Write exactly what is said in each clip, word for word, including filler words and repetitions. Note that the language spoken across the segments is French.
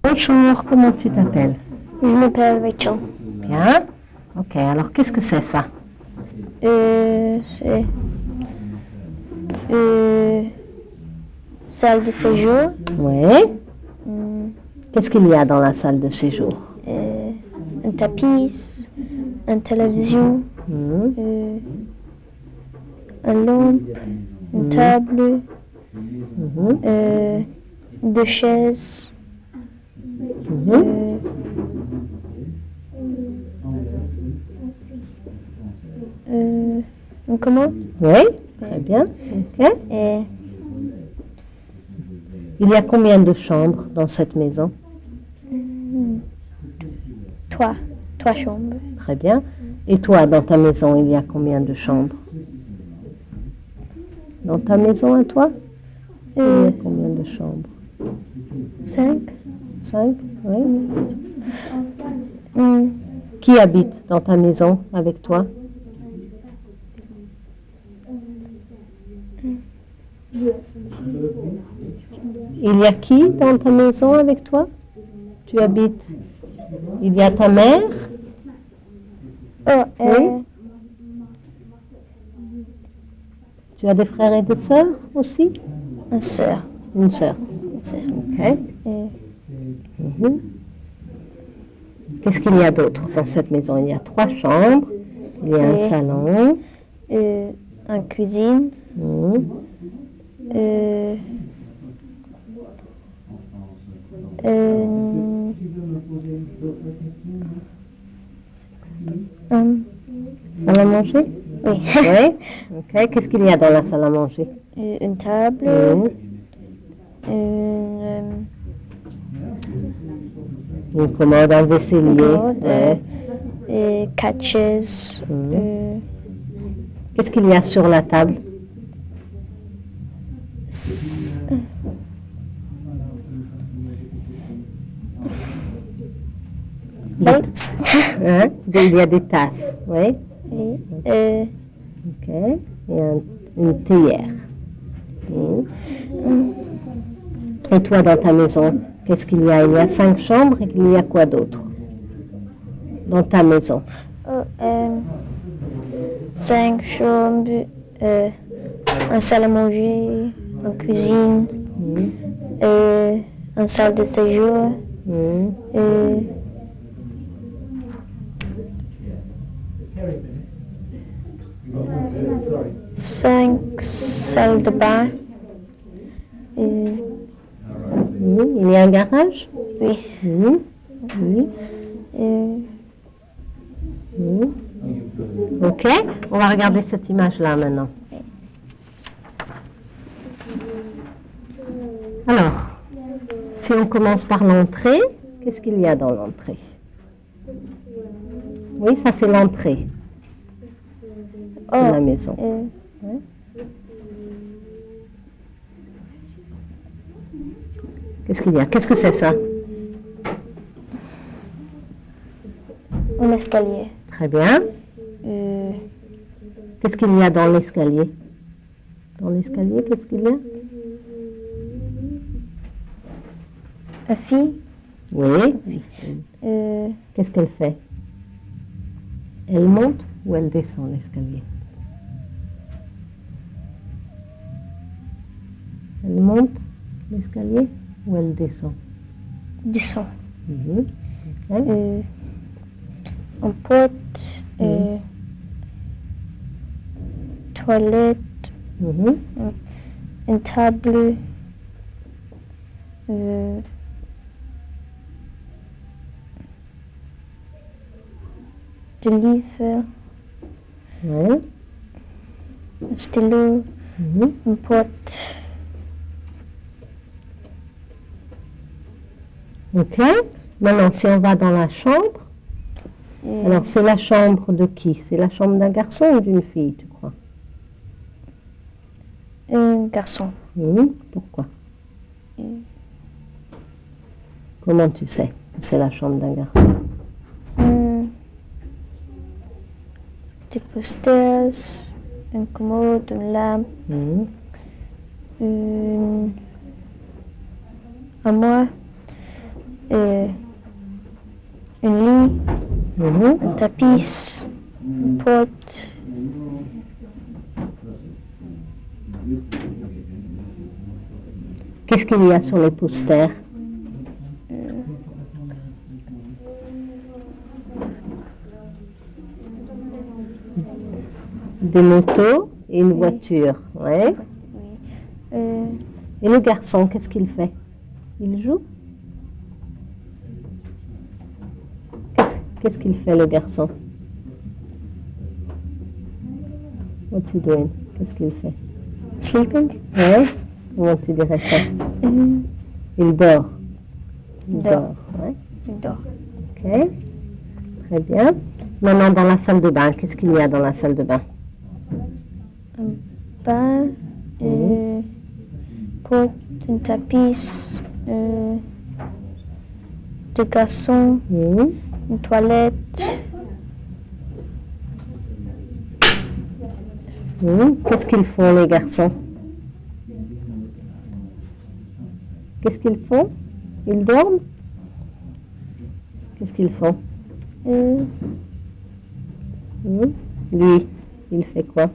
Bonjour, comment tu t'appelles? Je m'appelle Rachel. Bien. Ok, alors qu'est-ce que c'est ça? Euh, c'est euh, salle de séjour. Oui. Hum, Qu'est-ce qu'il y a dans la salle de séjour? euh, un tapis, une télévision, Mhm. euh, une lampe, une Mhm. table, Mhm. euh, deux chaises, Mhm. euh, euh, un commode. Oui, très bien. Ok. Et Il y a combien de chambres dans cette maison? hum, trois, trois chambres. Très bien. Et toi, dans ta maison, il y a combien de chambres? Dans ta maison à toi, il y Euh, a combien de chambres? cinq. Cinq, oui. Hum, Qui habite dans ta maison avec toi? Il y a qui dans ta maison avec toi? Tu habites? Il y a ta mère? oh, euh, Oui. Tu as des frères et des sœurs aussi? une sœur. Une sœur. Une sœur. Ok. Et Mhm. Qu'est-ce qu'il y a d'autre dans cette maison? Il y a trois chambres, il y a un Oui. salon, euh, une cuisine, mhm, euh, euh, un- salle à manger? oui, Oui. Ok. Qu'est-ce qu'il y a dans la salle à manger? euh, une table, Mhm. une, Une commode, un euh, vaisselier. une commode, euh, Ouais. et quatre chaises, Mhm. euh, Qu'est-ce qu'il y a sur la table? s- Des- plates, hein? Des- Il y a des tasses. Oui. oui, euh, Ok. Et un- une théière. Mhm. Et toi, dans ta maison, qu'est-ce qu'il y a? Il y a cinq chambres et il y a quoi d'autre dans ta maison? oh, euh, cinq chambres, euh, une salle à manger, une cuisine, Mhm. euh, une salle de séjour, Mhm. euh, cinq salles de bain. Euh, Mhm. Il y a un garage? oui. Mhm. Oui. Euh, Mhm. Ok, on va regarder cette image-là maintenant. Alors, si on commence par l'entrée, qu'est-ce qu'il y a dans l'entrée? Oui, ça c'est l'entrée oh, de la maison. euh, Qu'est-ce qu'il y a? Qu'est-ce que c'est ça? un escalier. Très bien. Euh, Qu'est-ce qu'il y a dans l'escalier? Dans l'escalier, qu'est-ce qu'il y a? une fille. Oui. Euh, Qu'est-ce qu'elle fait? Elle monte ou elle descend l'escalier? Elle monte l'escalier ou elle descend? du son. Mhm. Ok. Euh, une porte. Euh, toilette. Mhm. Une table. Euh, du livre. Ouais. Un stylo. Mhm. Une porte. Ok. Maintenant, si on va dans la chambre, Euh, alors c'est la chambre de qui? C'est la chambre d'un garçon ou d'une fille, tu crois? un garçon. Mhm. Pourquoi? Euh, Comment tu sais que c'est la chambre d'un garçon? un petit posters. Une commode. Une lampe. Mhm. Une armoire. euh, un lit, Mhm. un tapis, une porte, Qu'est-ce qu'il y a sur les posters? euh, Des motos et une Oui. voiture. Ouais. oui, euh, Et le garçon, qu'est-ce qu'il fait? Il joue? Qu'est-ce qu'est-ce qu'il fait, le garçon? What's he doing? Qu'est-ce qu'il fait? sleeping, Ouais. Comment tu dirais ça? euh, Il dort. Il Dort. dort. Ouais. il dort. Ok. Très bien. Maintenant, dans la salle de bain, qu'est-ce qu'il y a dans la salle de bain? Un bain, euh, porte, un tapis, euh, deux garçons, Mhm. une toilette, Mhm. Qu'est-ce qu'ils font, les garçons? Qu'est-ce qu'ils font? Ils dorment? Qu'est-ce qu'ils font? euh, Mhm. Lui, il fait quoi?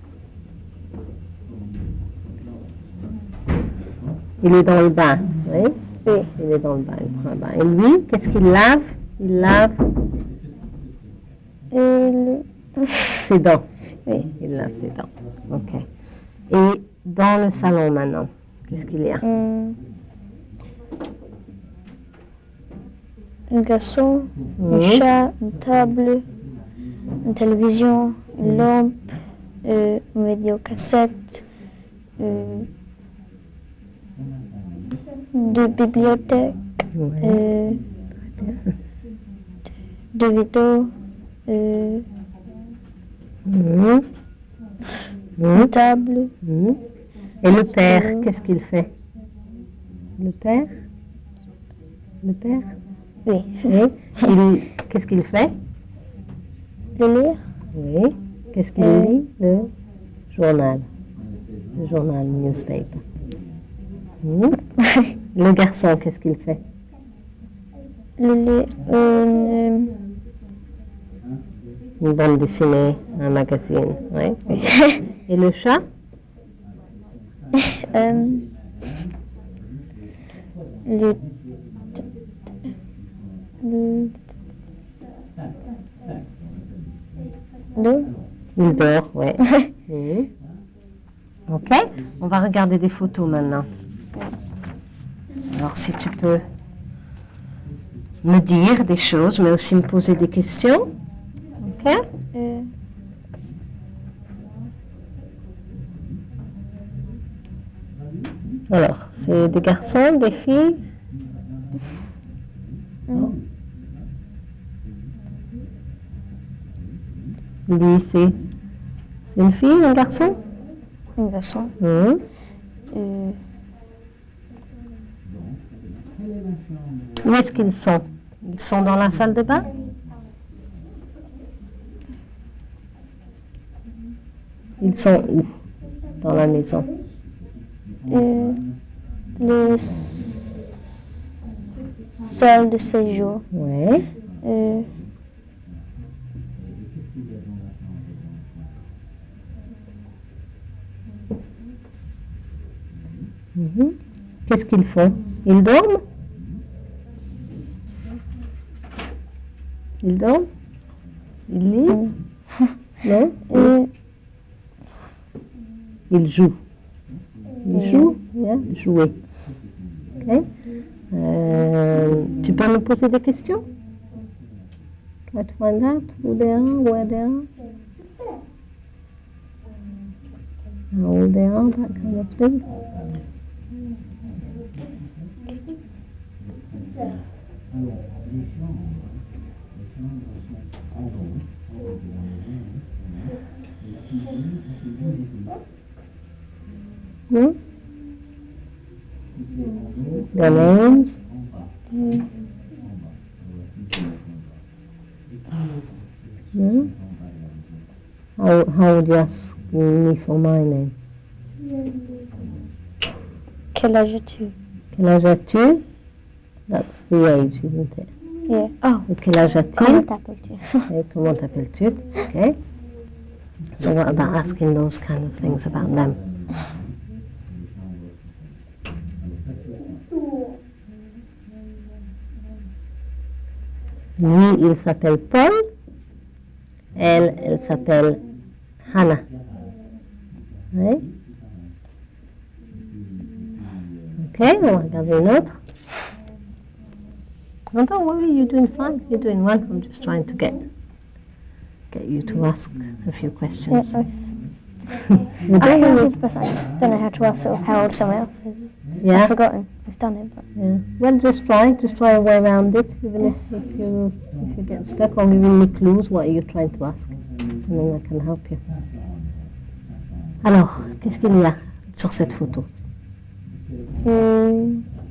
Il est dans le bain, oui? Oui. Il est dans le bain, il prend un bain. Et lui, qu'est-ce qu'il lave? Il lave et le- ses dents. oui, Il lave ses dents. Ok. Et dans le salon maintenant, qu'est-ce qu'il y a? un, un garçon, un Mhm. chat, une table, une télévision, une lampe, euh, une vidéocassette, euh, deux bibliothèques, Ouais. euh, deux vidéos, euh, Mhm. une Mhm. table, Mhm. Et le père, Stylo. qu'est-ce qu'il fait? Le père? Le père? oui, Oui. Il, qu'est-ce qu'il fait? le lire, Oui. Qu'est-ce qu'il Euh. lit? Le journal. Le journal, newspaper. Mhm. Le garçon, qu'est-ce qu'il fait? le lire, une, Une bande dessinée, un magazine. Oui. Et le chat? euh, le, le, le, Il dort, oui. Mhm. Ok. On va regarder des photos maintenant. Alors, si tu peux me dire des choses, mais aussi me poser des questions. Ok. euh, Alors, c'est des garçons, des filles? un, Lui, c'est une fille, un garçon? un garçon, Mhm. euh, Où est-ce qu'ils sont? Ils sont dans la salle de bain? Ils sont où? Dans la maison. euh, le salle de séjour, Oui. euh, Mhm. Qu'est-ce qu'ils font? Ils dorment? Ils dorment? Ils lisent? Non? euh, Ils jouent. Ils Ils jouent? Yeah. Jouer. Ok. Euh, tu peux me poser des questions? Try to find out who they are, where they are, how old they are, that kind of thing. Hmm? Their names? euh, Hmm? How, how would you ask me for my name? quel âge as-tu? Quel âge as-tu? That's the age, isn't it? Yeah. Oh, Et quel âge comment a-t-il? t'appelles-tu? Et comment t'appelles-tu? Okay. So what about asking those kind of things about them? Lui, il s'appelle Paul. Elle, elle s'appelle Hannah. Oui. Ok, on va regarder une autre. No, don't worry, you're doing fine. You're doing well. I'm just trying to get get you to ask a few questions. Yeah, You I don't know know. it, but I just don't know how to ask sort of how old someone else is. Yeah. I've forgotten. I've done it, but Yeah. Well, just try. Just try a way around it. Even if, if you if you get stuck or giving me clues, what are you trying to ask? And then I can help you. Alors, qu'est-ce qu'il y a sur cette photo? euh,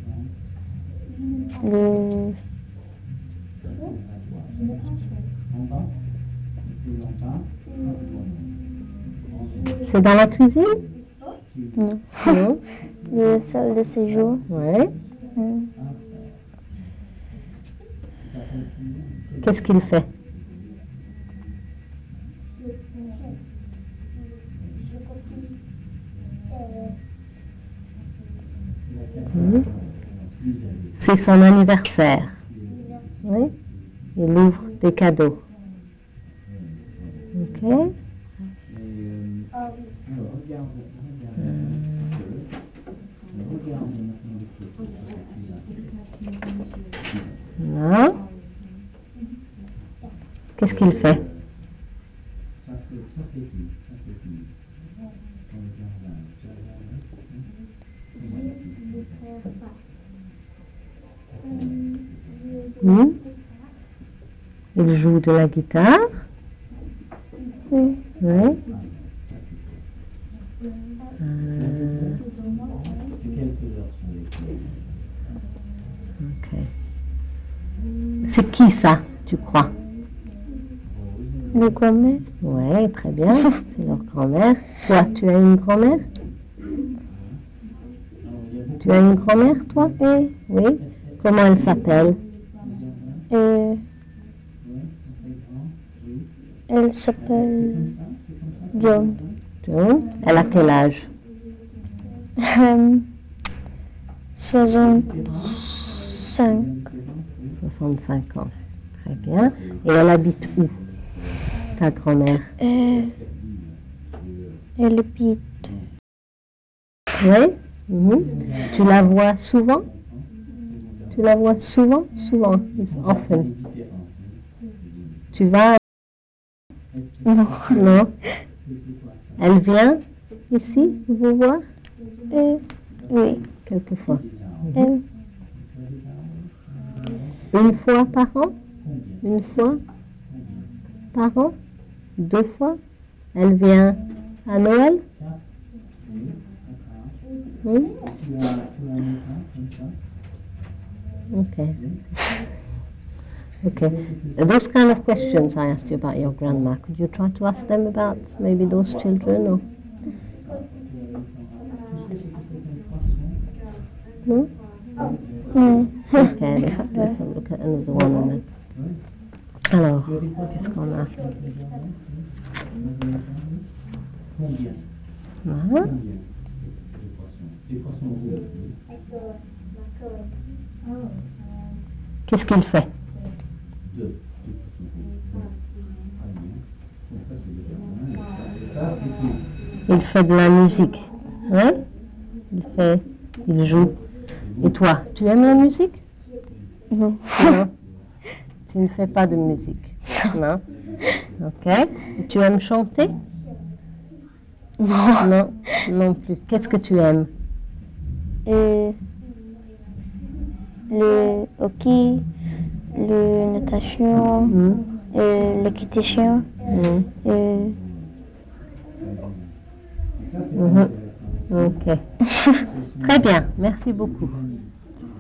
le C'est dans la cuisine? non. Non. Le salle de séjour. Ouais. Hmm. Qu'est-ce qu'il fait? Hmm. C'est son anniversaire. Oui. Il ouvre des cadeaux. Ok. Non. Qu'est-ce qu'il fait? Hmm. Il joue de la guitare. Oui. Oui. Euh, ok. C'est qui ça, tu crois? Le grand-mère. Oui, très bien. C'est leur grand-mère. Toi, tu as une grand-mère? Tu as une grand-mère, toi? Oui. Oui. Comment elle s'appelle? Euh, elle s'appelle John. John. Elle a quel âge? Euh, soixante-cinq. soixante-cinq ans. Très bien. Et elle habite où, ta grand-mère? Euh, elle habite. Oui. Mhm. Tu la vois souvent? Tu la vois souvent? Souvent. It's often. Tu vas? Non. Non. Elle vient ici vous voir? Euh, oui. Quelquefois. Elle. Une fois par an? Une fois par an? Deux fois? Elle vient à Noël? Hmm? Okay. Okay. Those kind of questions I asked you about your grandma, could you try to ask them about maybe those children or? No? Hmm. Okay, let's, let's have a look at another one and then. Alors, qu'est-ce qu'on a? Voilà. Qu'est-ce qu'il fait? Il fait de la musique. Ouais? Il fait, il joue. Et toi, tu aimes la musique? Non. Non. Tu ne fais pas de musique. Non. Ok. Et tu aimes chanter? Non. Non, non plus. Qu'est-ce que tu aimes? Euh, le hockey, le natation, Hmm. euh, l'équitation. Hmm. Euh, Mhm. Ok. Très bien. Merci beaucoup.